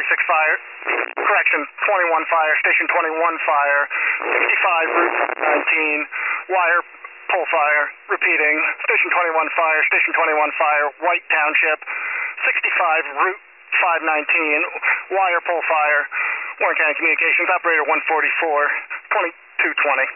fire, correction, 21 fire, station 21 fire, 65 Route 19, wire pole fire, repeating, station 21 fire, station 21 fire, White Township, 65 Route 519, wire pole fire, Warren County Communications, operator 144, 2220.